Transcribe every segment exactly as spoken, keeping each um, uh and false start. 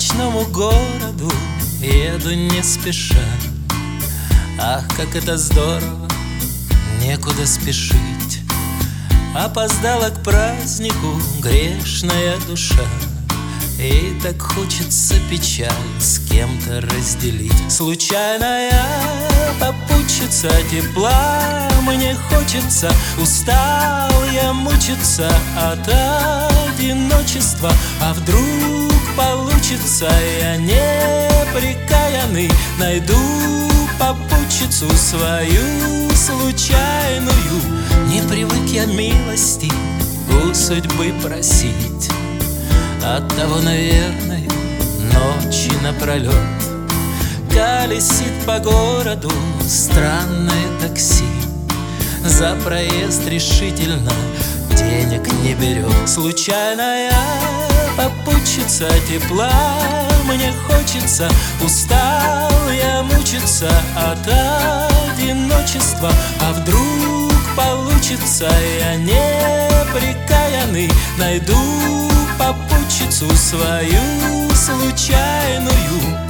ночному городу еду не спеша. Ах, как это здорово, некуда спешить. Опоздала к празднику грешная душа, и так хочется печаль с кем-то разделить. Случайная попутчица тепла мне хочется. Устал я мучиться от одиночества. А вдруг получится, я неприкаянный найду попутчицу свою случайную. Не привык я милости у судьбы просить, оттого, наверное, ночи напролет колесит по городу странное такси. За проезд решительно денег не берет. Случайная попутчица тепла мне хочется. Устал я мучиться от одиночества. А вдруг получится, я неприкаянный найду попутчицу свою случайную.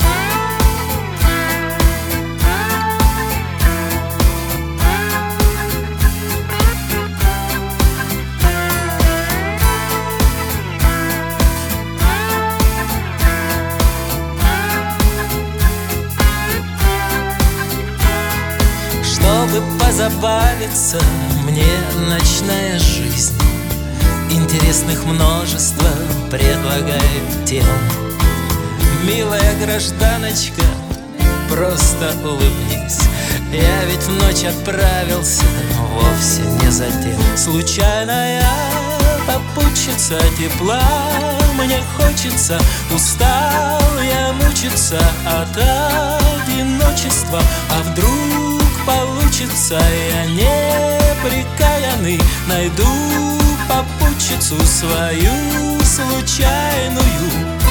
Чтобы позабавиться, мне ночная жизнь интересных множество предлагает тем. Милая гражданочка, просто улыбнись, я ведь в ночь отправился вовсе не за тем. Случайная попутчица тепла мне хочется. Устал я мучиться от одиночества. А вдруг получится, я неприкаянный найду попутчицу свою случайную.